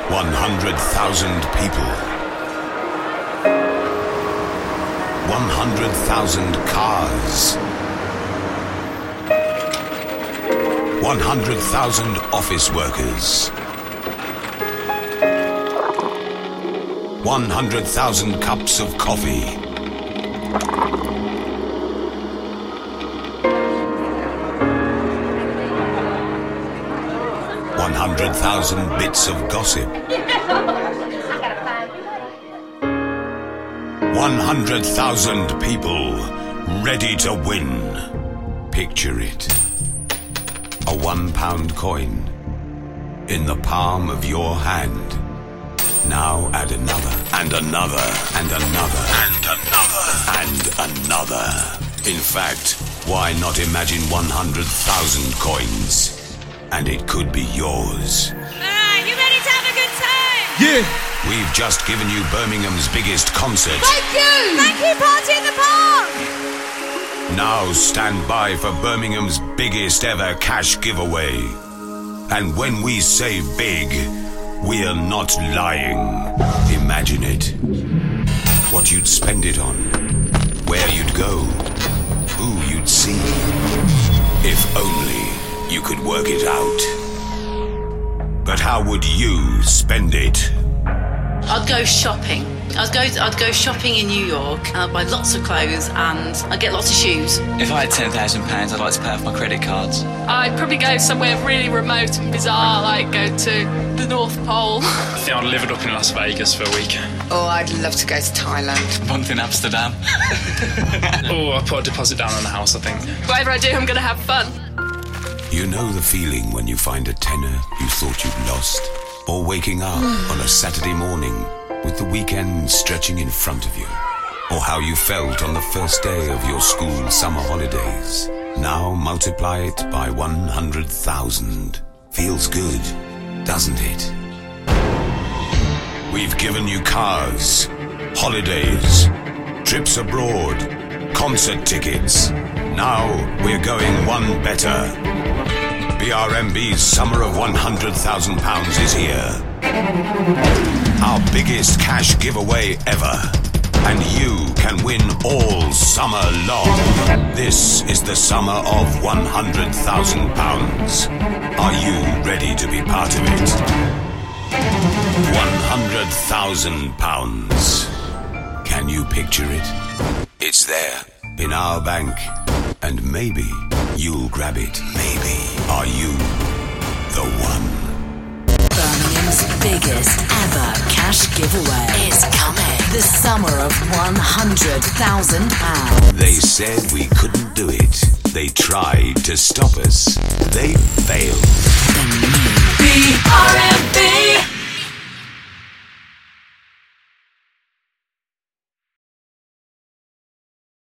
100,000 people. 100,000 cars. 100,000 office workers. 100,000 cups of coffee. 100,000 bits of gossip. 100,000 people ready to win. Picture it. A £1 coin in the palm of your hand. Now add another, and another, and another, and another, and another. In fact, why not imagine 100,000 coins? And it could be yours. Alright, you ready to have a good time? Yeah! We've just given you Birmingham's biggest concert. Thank you! Thank you, Party in the Park! Now stand by for Birmingham's biggest ever cash giveaway. And when we say big, we are not lying. Imagine it. What you'd spend it on. Where you'd go. Who you'd see. If only you could work it out. But how would you spend it? I'd go shopping. I'd go shopping in New York, and I'd buy lots of clothes, and I'd get lots of shoes. If I had £10,000, I'd like to pay off my credit cards. I'd probably go somewhere really remote and bizarre, like go to the North Pole. I think I'd live it up in Las Vegas for a week. Oh, I'd love to go to Thailand. A month in Amsterdam. Oh, I put a deposit down on the house, I think. Whatever I do, I'm going to have fun. You know the feeling when you find a tenner you thought you'd lost? Or waking up on a Saturday morning with the weekend stretching in front of you? Or how you felt on the first day of your school summer holidays? Now multiply it by 100,000. Feels good, doesn't it? We've given you cars, holidays, trips abroad, concert tickets. Now we're going one better. BRMB's Summer of £100,000 is here. Our biggest cash giveaway ever. And you can win all summer long. This is the summer of £100,000. Are you ready to be part of it? £100,000. Can you picture it? It's there, in our bank. And maybe you'll grab it. Maybe. Are you the one? Birmingham's biggest ever cash giveaway is coming. The summer of £100,000. They said we couldn't do it. They tried to stop us. They failed. The new BRMB